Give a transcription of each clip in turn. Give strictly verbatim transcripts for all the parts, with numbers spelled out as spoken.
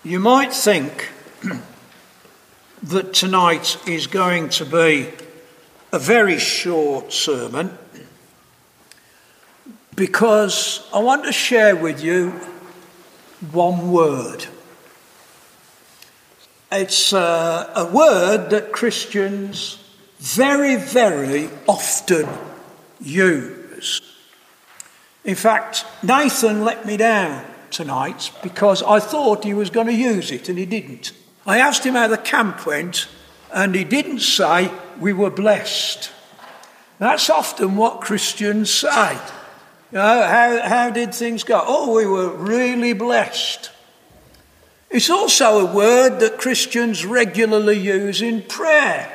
You might think that tonight is going to be a very short sermon because I want to share with you one word. It's uh, a word that Christians very, very often use. In fact, Nathan let me down tonight because I thought he was going to use it and he didn't. I asked him how the camp went and he didn't say we were blessed. That's often what Christians say. You know, how, how did things go? Oh, we were really blessed. It's also a word that Christians regularly use in prayer.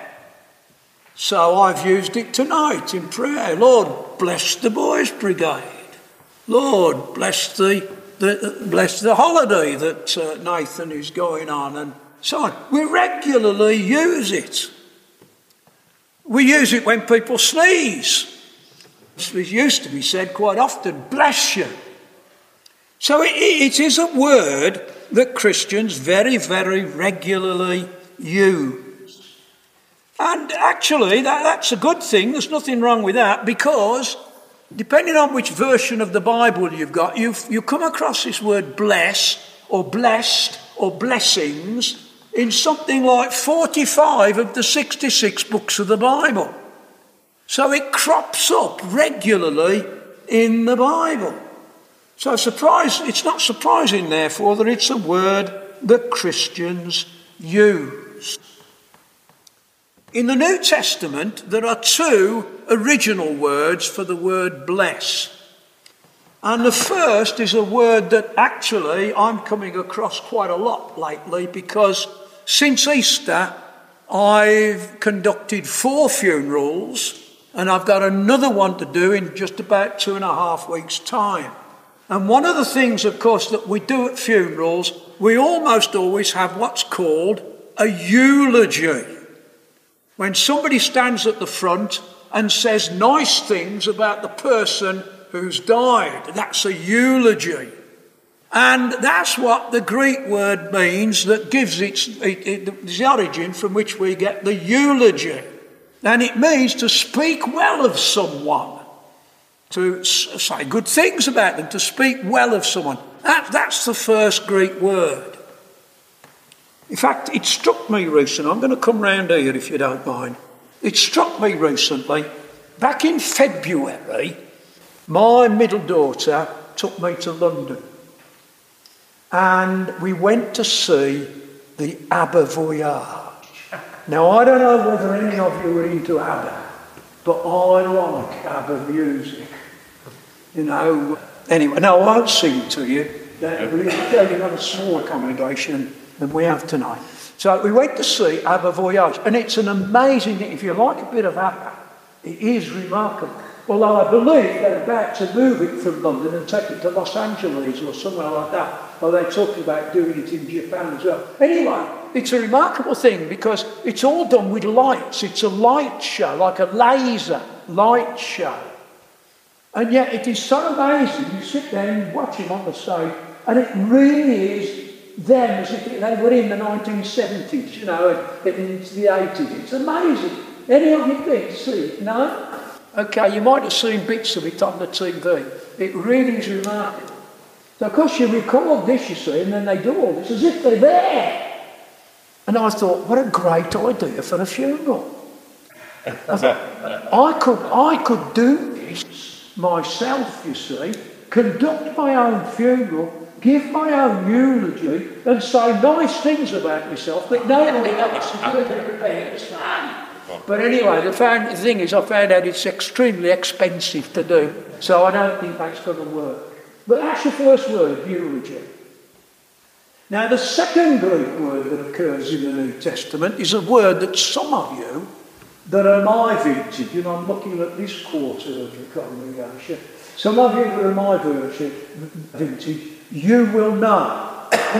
So I've used it tonight in prayer. Lord, bless the boys' brigade. Lord, bless the The, bless the holiday that uh, Nathan is going on and so on. We regularly use it. We use it when people sneeze. It used to be said quite often, bless you. So it, it is a word that Christians very, very regularly use. And actually, that, that's a good thing. There's nothing wrong with that because depending on which version of the Bible you've got, you you come across this word bless or blessed or blessings in something like forty-five of the sixty-six books of the Bible. So it crops up regularly in the Bible. So surprise, it's not surprising, therefore, that it's a word that Christians use. In the New Testament, there are two original words for the word bless. And the first is a word that actually I'm coming across quite a lot lately because since Easter, I've conducted four funerals and I've got another one to do in just about two and a half weeks' time. And one of the things, of course, that we do at funerals, we almost always have what's called a eulogy. When somebody stands at the front and says nice things about the person who's died, that's a eulogy. And that's what the Greek word means that gives its it, it, the origin from which we get the eulogy. And it means to speak well of someone, to say good things about them, to speak well of someone. That, that's the first Greek word. In fact, it struck me recently, I'm going to come round here if you don't mind. It struck me recently, back in February, my middle daughter took me to London. And we went to see the ABBA Voyage. Now, I don't know whether any of you are into ABBA, but I like ABBA music. You know, anyway, no, I won't sing to you. We've got a small accommodation than we have tonight. So we went to see ABBA Voyage, and it's an amazing thing. If you like a bit of ABBA, it is remarkable. Although I believe they're about to move it from London and take it to Los Angeles or somewhere like that. Or they're talking about doing it in Japan as well. Anyway, it's a remarkable thing because it's all done with lights. It's a light show, like a laser light show. And yet it is so amazing. You sit there and watch him on the stage, and it really is them as if they were in the nineteen seventies, you know, and into the eighties. It's amazing. Any of you been to see it? No? Okay, you might have seen bits of it on the T V. It really is remarkable. So, of course, you record this, you see, and then they do all this as if they're there. And I thought, what a great idea for a funeral. I thought, I could, I could do this myself, you see, conduct my own funeral, give my own eulogy and say nice things about myself that nobody else is going to prepare to say. But anyway, the, found, the thing is I found out it's extremely expensive to do, so I don't think that's going to work. But that's the first word, eulogy. Now the second Greek word that occurs in the New Testament is a word that some of you that are my vintage, and I'm looking at this quarter of the congregation, some of you that are my vintage, you will know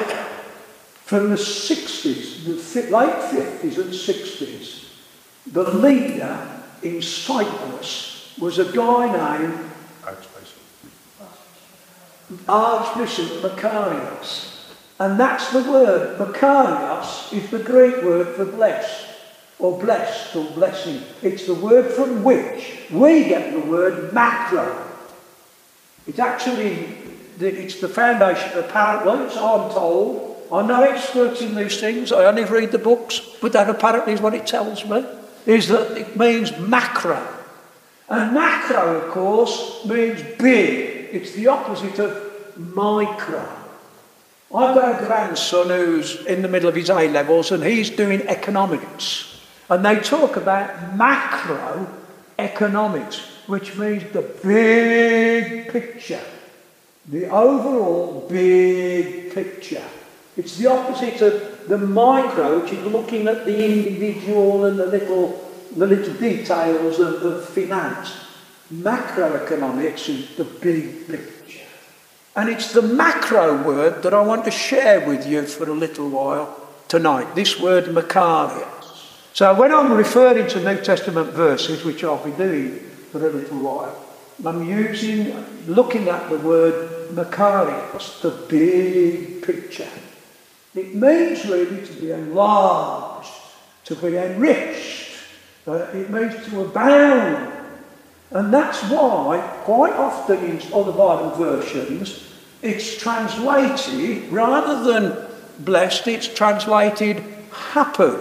from the sixties, the late fifties and sixties, the leader in Cyprus was a guy named Archbishop Macarius. And that's the word. Makarios is the Greek word for bless, or blessed, or blessing. It's the word from which we get the word macro. It's actually, it's the foundation, apparently, so I'm told. I'm no expert in these things, I only read the books, but that apparently is what it tells me, is that it means macro. And macro, of course, means big. It's the opposite of micro. I've got a grandson who's in the middle of his A-levels and he's doing economics. And they talk about macroeconomics, which means the big picture. The overall big picture. It's the opposite of the micro, which is looking at the individual and the little, the little details of, of finance. Macroeconomics is the big picture. And it's the macro word that I want to share with you for a little while tonight, this word Makarios. So when I'm referring to New Testament verses, which I'll be doing for a little while, I'm using, looking at the word Makarios, the big picture. It means really to be enlarged, to be enriched. Uh, it means to abound. And that's why, quite often in other Bible versions, it's translated, rather than blessed, it's translated happy.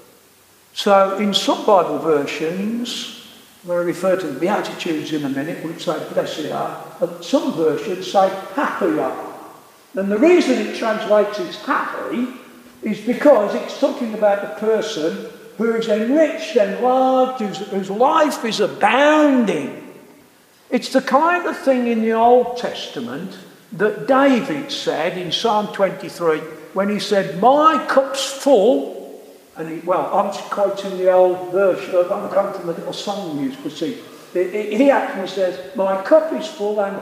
So in some Bible versions, we'll refer to the Beatitudes in a minute, which say blessed are, and some versions say happy are. And the reason it translates as happy is because it's talking about the person who is enriched, enlarged, whose, whose life is abounding. It's the kind of thing in the Old Testament that David said in Psalm twenty-three when he said, "My cup's full," and he, well, I'm quoting the old version, I'm quoting the little song you used to sing. He actually says, "My cup is full and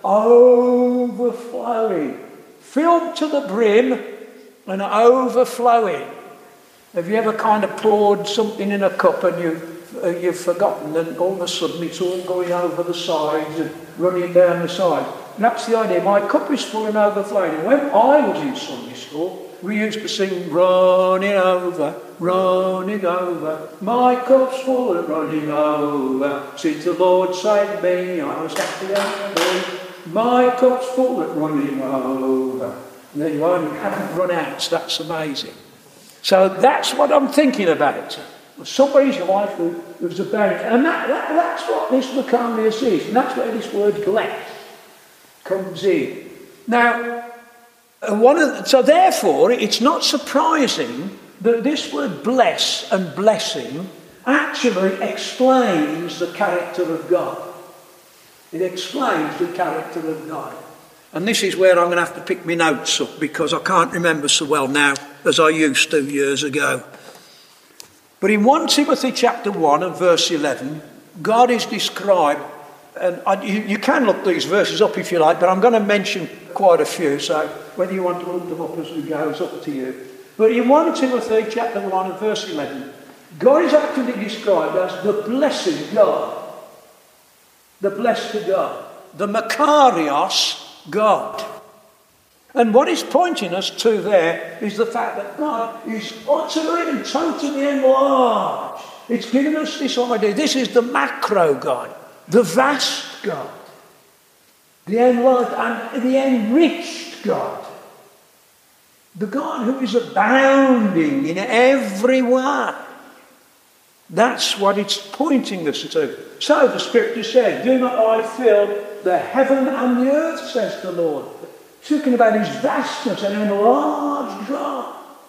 overflowing." Filled to the brim and overflowing. Have you ever kind of poured something in a cup and you've, uh, you've forgotten, and all of a sudden it's all going over the sides and running down the sides? And that's the idea. My cup is full and overflowing. And when I was in Sunday school, we used to sing, running over, running over. My cup's full and running over. Since the Lord saved me, I was happy and full. My cup's full and running over. And there you are, you haven't run out. So that's amazing. So that's what I'm thinking about. Somebody's life who, who's about it. And that, that, that's what this Makarios is. And that's where this word bless comes in. Now, one of the, so therefore, it's not surprising that this word bless and blessing actually explains the character of God. It explains the character of God. And this is where I'm going to have to pick my notes up because I can't remember so well now as I used to years ago. But in First Timothy chapter one and verse eleven, God is described, and I, you, you can look these verses up if you like, but I'm going to mention quite a few, so whether you want to look them up as we go is up to you. But in First Timothy chapter one and verse eleven, God is actually described as the blessed God. The blessed God. The Makarios God. And what it's pointing us to there is the fact that God is utterly and totally enlarged. It's giving us this idea. This is the macro God. The vast God. The enlarged and the enriched God. The God who is abounding in every way. That's what it's pointing us to. So the scripture said, "Do not I fill the heaven and the earth," says the Lord. Talking about his vastness and enlarged God.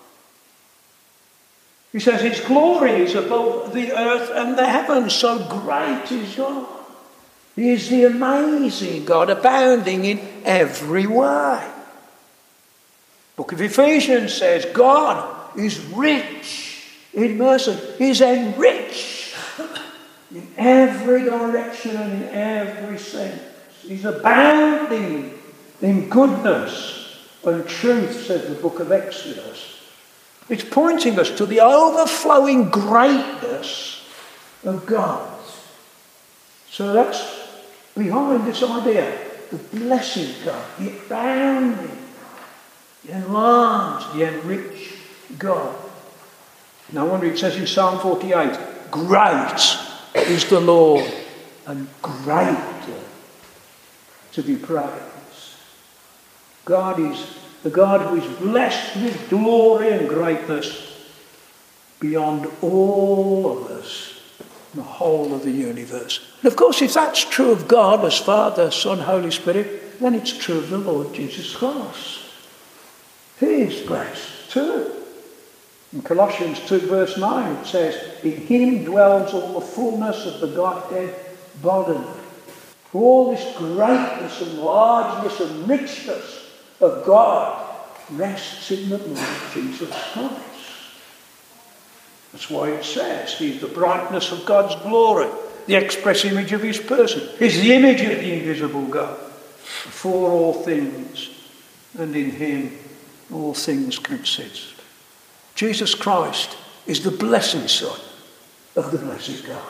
He says his glory is above the earth and the heavens, so great is God. He is the amazing God, abounding in every way. Book of Ephesians says God is rich in mercy. He's enriched in every direction and in every sense. He's abounding in goodness and truth, says the book of Exodus. It's pointing us to the overflowing greatness of God. So that's behind this idea, the blessed God, the abounding, the enlarged, the enriched God. No wonder it says in Psalm forty-eight, great is the Lord and greatly to be praised. God is the God who is blessed with glory and greatness beyond all of us, the whole of the universe. And of course, if that's true of God as Father, Son, Holy Spirit, then it's true of the Lord Jesus Christ. He is blessed too. In Colossians two verse nine it says, in him dwells all the fullness of the Godhead bodily. For all this greatness and largeness and richness of God rests in the Lord Jesus Christ. That's why it says he's the brightness of God's glory, the express image of his person. He's the image of the invisible God. Before all things, and in him all things consist. Jesus Christ is the blessed Son of the blessed God.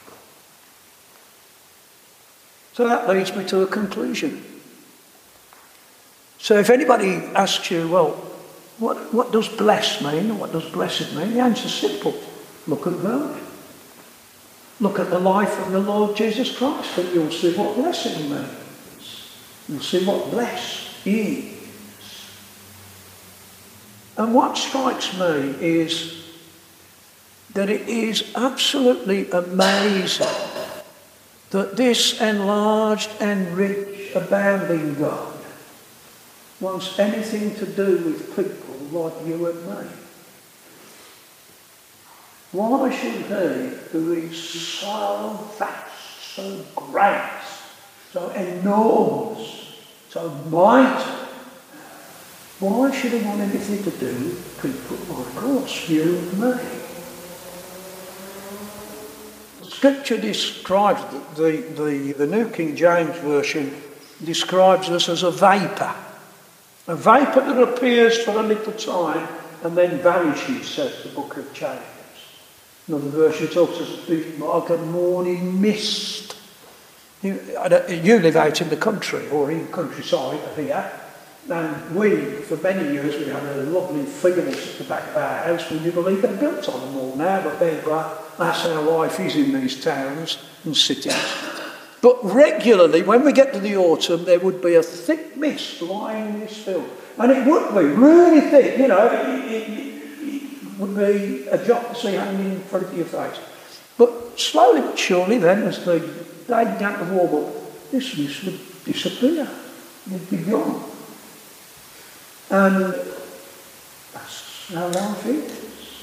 So that leads me to a conclusion. So if anybody asks you, well, what, what does blessed mean? What does blessed mean? The answer's simple. Look at God. Look at the life of the Lord Jesus Christ and you'll see what blessing means. You'll see what blessed is. And what strikes me is that it is absolutely amazing that this enlarged, enriched, abounding God wants anything to do with people like you and me. Why should he, who is so vast, so great, so enormous, so mighty, why should he want anything to do with people like us, you and me? Scripture describes, the, the, the, the New King James Version describes us as a vapour. A vapour that appears for a little time and then vanishes, says the book of James. Another version talks of being like a morning mist. You, you live out in the country or in the countryside here. And we, for many years, we had a lovely fields at the back of our house. Would you believe they're built on them all now? But there you go. That's how life is in these towns and cities. But regularly, when we get to the autumn, there would be a thick mist lying in this field. And it would be really thick, you know. It, it, it, it would be a drop to see hanging in front of your face. But slowly but surely then, as the day began to warm up, this mist would disappear. It would be gone. And that's how life is.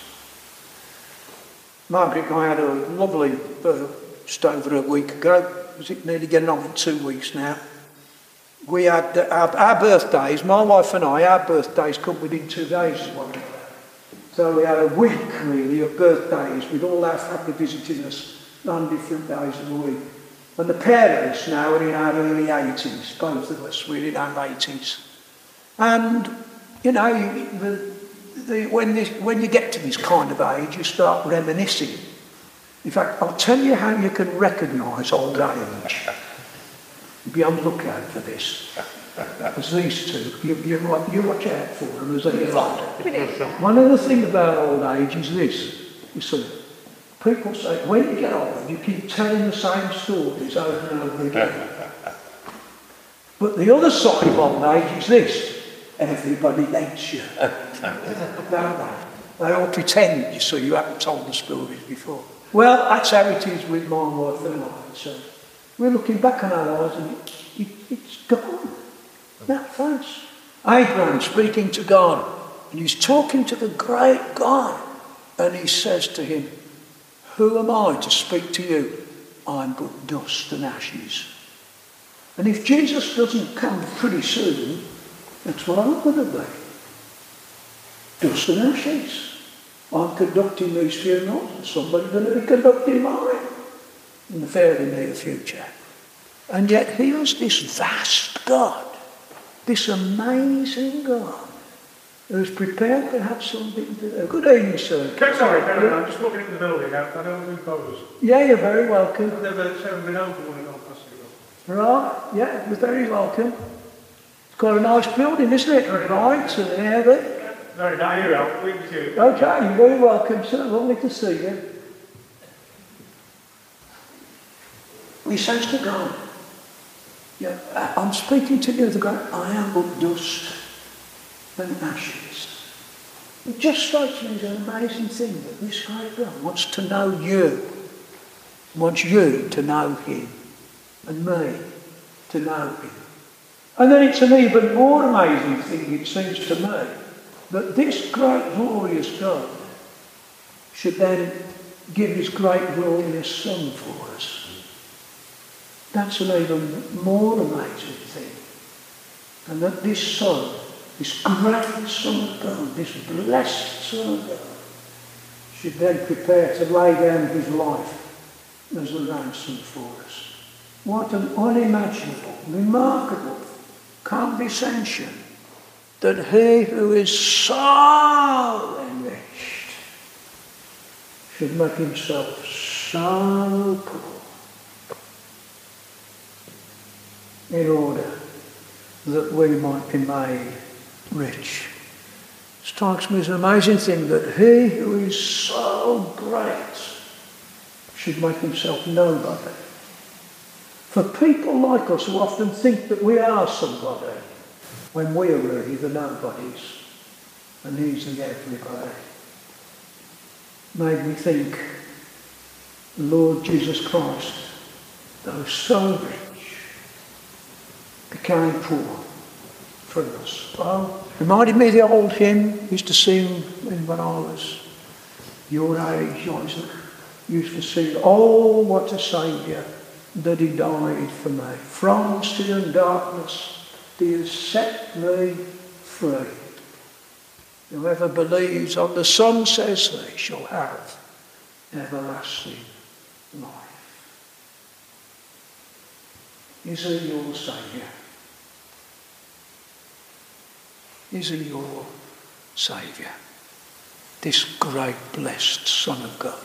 Margaret and I had a lovely, uh, just over a week ago, was it nearly getting on for two weeks now? We had uh, our, our birthdays, my wife and I, our birthdays come within two days of one another. So we had a week really of birthdays with all our family visiting us on different days of the week. And the parents now are in our early eighties, both of us, we're in our eighties. And, you know, the, the, when, this, when you get to this kind of age, you start reminiscing. In fact, I'll tell you how you can recognise old age. Be on the lookout for this. As these two, you, you, you watch out for them as they get older. One of the things about old age is this. You see, people say, when you get old, you keep telling the same stories over and over again. But the other side of old age is this. Everybody hates you. Don't they? They all pretend, you see, you haven't told the stories before. Well, that's how it is with my wife and I. So we're looking back on our lives and it, it, it's gone. That fast. Abraham speaking to God, and he's talking to the great God, and he says to him, who am I to speak to you? I'm but dust and ashes. And if Jesus doesn't come pretty soon, that's what I'm going to be. Dust and ashes. I'm conducting these funerals, and somebody's going to be conducting mine in the fairly near future. And yet here's this vast God, this amazing God, who's prepared to have something to do. Good evening, sir. Okay, sorry, I'm just looking at the building. I, I don't do photos. Yeah, you're very welcome. I've never, never been over one of those. Right, yeah, you're very welcome. Got a nice building, isn't it? Right, and everything. Very nice, you're out. We can see it. Okay, you're very welcome, sir. Lovely to see you. He says to God, yeah, I'm speaking to you, the God, I am but dust and ashes. It just strikes me as an amazing thing that this great God wants to know you, wants you to know him, and me to know him. And then it's an even more amazing thing, it seems to me, that this great glorious God should then give his great glorious Son for us. That's an even more amazing thing. And that this Son, this great Son of God, this blessed Son of God, should then prepare to lay down his life as a ransom for us. What an unimaginable, remarkable condescension that he who is so enriched should make himself so poor in order that we might be made rich. It strikes me as an amazing thing that he who is so great should make himself nobody. For people like us who often think that we are somebody, when we are really the nobodies and he's the everybody, made me think, Lord Jesus Christ, though so rich, became poor for us. Well, reminded me of the old hymn, used to sing when I was your age, Isaac, used to sing, oh, what a Saviour that he died for me. From sin and darkness, he has set me free. Whoever believes on the Son, says he, shall have everlasting life. Is he your Saviour? Is he your Saviour? This great blessed Son of God.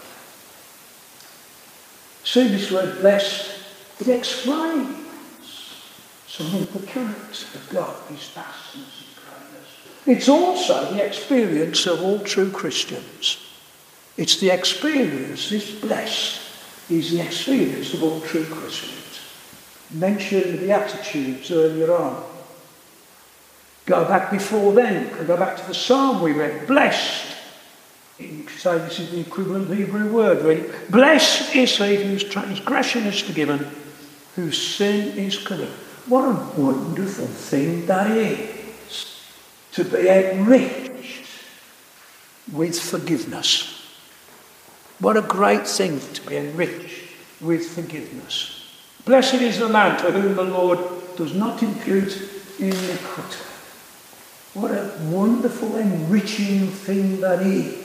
See this word blessed, it explains some of the character of God, his vastness and greatness. It's also the experience of all true Christians. It's the experience, this blessed is the experience of all true Christians. Mentioned the Beatitudes earlier on. Go back before then, go back to the psalm we read, blessed. You could say this is the equivalent Hebrew word, really. Blessed is he whose transgression is forgiven, whose sin is covered. What a wonderful thing that is, to be enriched with forgiveness. What a great thing to be enriched with forgiveness. Blessed is the man to whom the Lord does not impute iniquity. What a wonderful, enriching thing that is.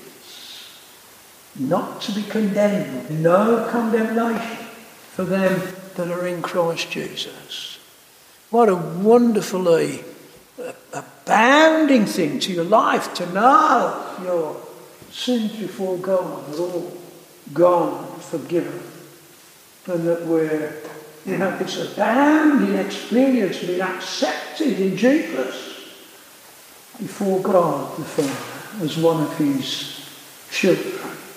Not to be condemned, no condemnation for them that are in Christ Jesus. What a wonderfully abounding thing to your life to know your sins before God are all gone, forgiven, and that we're, you know, this abounding experience of being accepted in Jesus before God the Father as one of his children.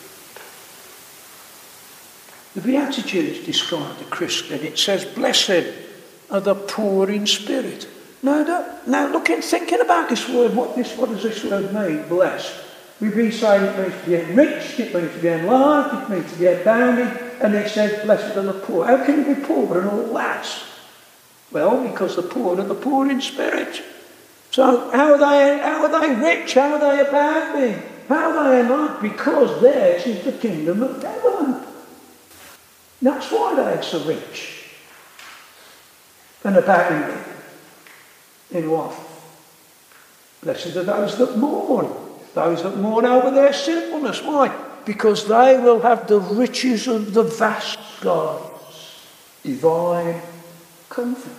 The Beatitudes describe the Christian. It says, blessed are the poor in spirit. Now, now looking, thinking about this word, what, this, what does this word mean, blessed? We've been saying it means to be enriched, it means to be enlarged, it means to be abounding, and it says, blessed are the poor. How can you be poor and all that? Well, because the poor are the poor in spirit. So how are they, how are they rich? How are they abounding? How are they enlarged? Because theirs is the kingdom of heaven. That's why they're so rich and abounding in what? Blessed are those that mourn, those that mourn over their sinfulness. Why? Because they will have the riches of the vast God's divine comfort.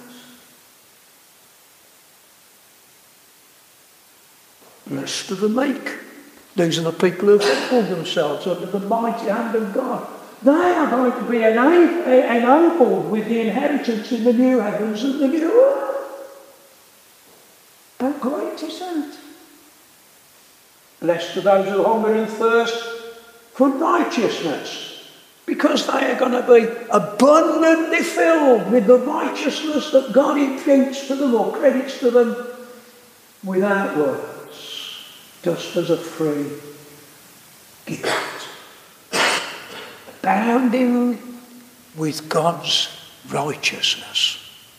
Blessed are the meek. These are the people who have humbled themselves under the mighty hand of God. They are going to be enabled with the inheritance in the new heavens and the new earth. How great is that? Blessed are those who hunger and thirst for righteousness, because they are going to be abundantly filled with the righteousness that God imputes to them or credits to them without words, just as a free gift. Abounding with God's righteousness.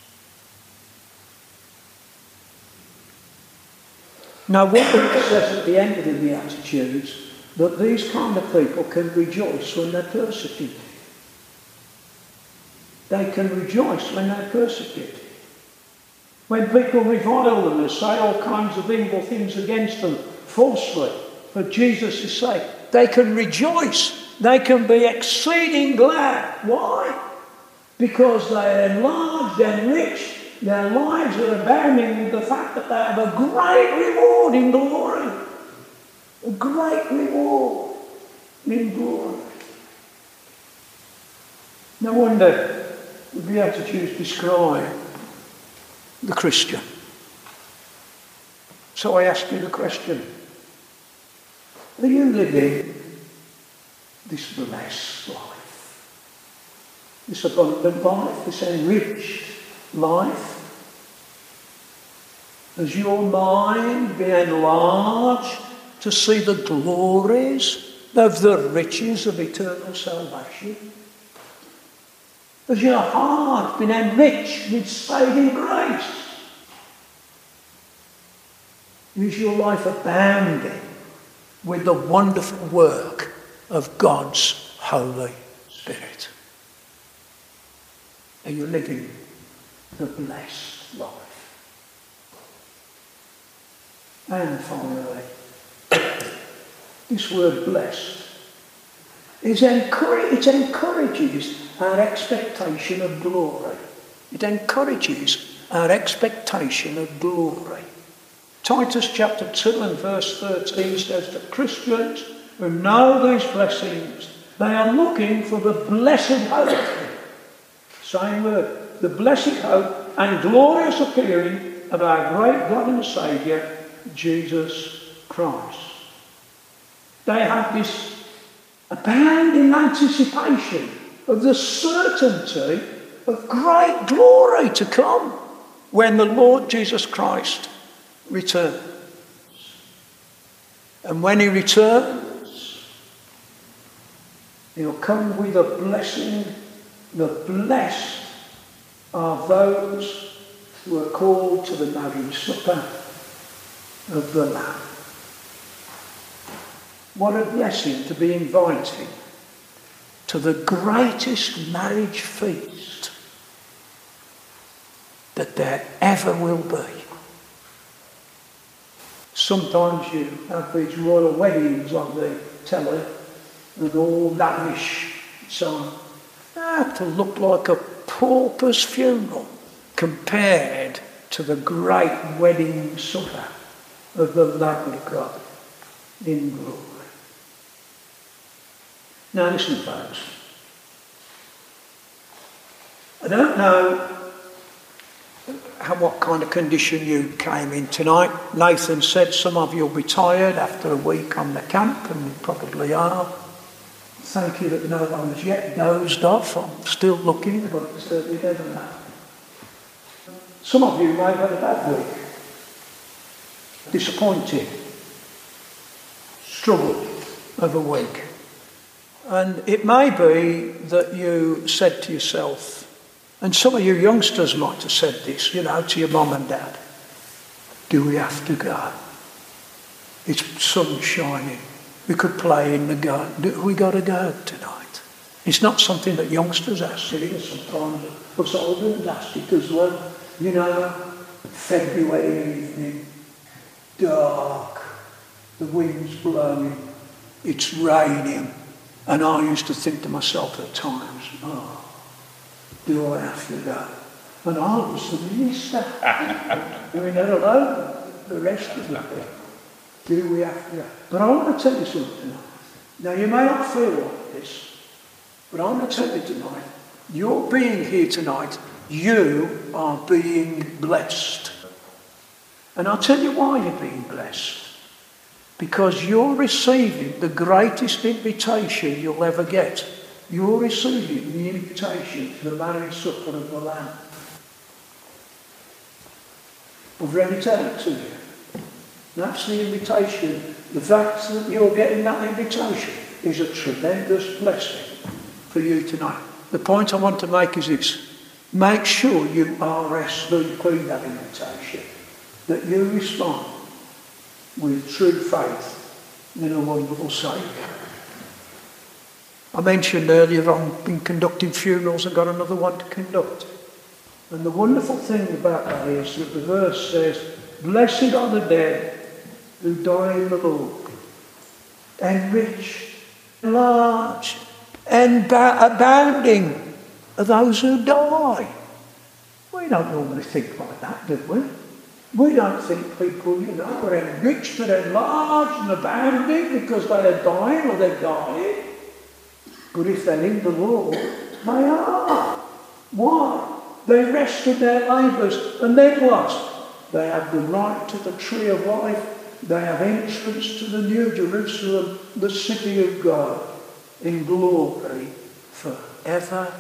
Now, what it says at the end of the Beatitudes, that these kind of people can rejoice when they're persecuted. They can rejoice when they're persecuted. When people revile them and say all kinds of evil things against them falsely for Jesus' sake, they can rejoice. They can be exceeding glad. Why? Because they are enlarged and rich. Their lives are abounding with the fact that they have a great reward in glory. A great reward in glory. No wonder the Beatitudes describe the Christian. So I ask you the question, are you living this blessed life? This abundant life, this enriched life? Has your mind been enlarged to see the glories of the riches of eternal salvation? Has your heart been enriched with saving grace? Is your life abounding with the wonderful work of God's Holy Spirit? Are you living the blessed life? And finally, this word blessed is encourage, it encourages our expectation of glory. It encourages our expectation of glory. Titus chapter two and verse thirteen says that Christians who know these blessings, they are looking for the blessed hope. Same word. The blessed hope and glorious appearing of our great God and Saviour, Jesus Christ. They have this abounding anticipation of the certainty of great glory to come when the Lord Jesus Christ returns. And when he returns, he'll come with a blessing. The blessed are those who are called to the marriage supper of the Lamb. What a blessing to be invited to the greatest marriage feast that there ever will be. Sometimes you have these royal weddings on the telly and all lavish and so on. They have to look like a pauper's funeral compared to the great wedding supper of the Lamb of God in glory. Now listen, folks. I don't know how, what kind of condition you came in tonight. Nathan said some of you will be tired after a week on the camp, and you probably are. Thank you that no one has yet dozed off. I'm still looking, but it's certainly better than that. Some of you may have had a bad week. Disappointing. Struggle of a week. And it may be that you said to yourself, and some of you youngsters might have said this, you know, to your mum and dad, do we have to go? It's sun shining. We could play in the garden. Do we got to go tonight? It's not something that youngsters ask. It is sometimes us older ask it as well. You know, February evening, dark, the wind's blowing, it's raining. And I used to think to myself at times, oh, do I have to go? And I was the minister. Doing it alone, the rest of the thing. Do we have to go? But I want to tell you something tonight. Now, you may not feel like this, but I want to tell you tonight, you're being here tonight, you are being blessed. And I'll tell you why you're being blessed. Because you're receiving the greatest invitation you'll ever get. You're receiving the invitation to the marriage supper of the Lamb. I've read it out to you. That's the invitation. The fact that you're getting that invitation is a tremendous blessing for you tonight. The point I want to make is this. Make sure you R S V P that invitation. That you respond with true faith in a wonderful Saviour. I mentioned earlier on, I've been conducting funerals and got another one to conduct. And the wonderful thing about that is that the verse says, blessed are the dead who die in the Lord, enriched, enlarged, and ba- abounding are those who die. We don't normally think like that, do we? We don't think people, you know, are enriched and enlarged and abounding because they are dying or they're dying. But if they're in the Lord, they are. Why? They rest in their labours. And then what? They have the right to the tree of life. They have entrance to the New Jerusalem, the city of God, in glory forevermore.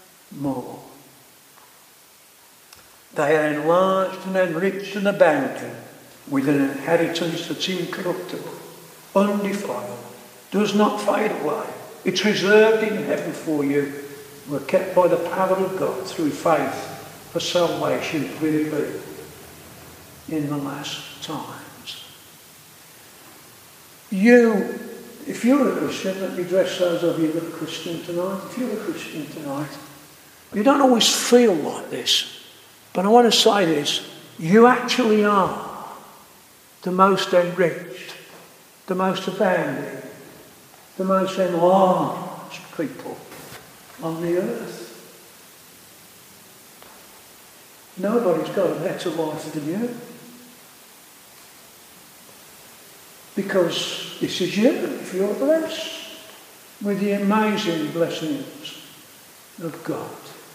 They are enlarged and enriched and abounding with an inheritance that's incorruptible, undefiled, does not fade away. It's reserved in heaven for you. We're kept by the power of God through faith for salvation, really, in the last times. You, if you're a Christian, let me address those of you that are Christian tonight. If you're a Christian tonight, you don't always feel like this. But I want to say this, you actually are the most enriched, the most abounding, the most enlarged people on the earth. Nobody's got a better life than you. Because this is you, if you're blessed with the amazing blessings of God.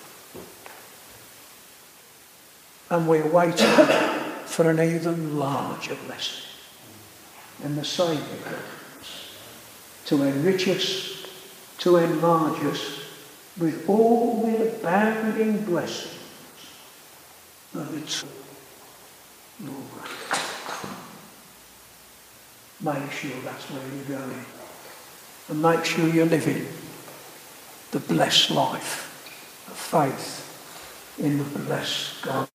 And we're waiting for an even larger blessing. And the Saviour comes to enrich us, to enlarge us with all the abounding blessings of its Lord. Make sure that's where you're going. And make sure you're living the blessed life of faith in the blessed God.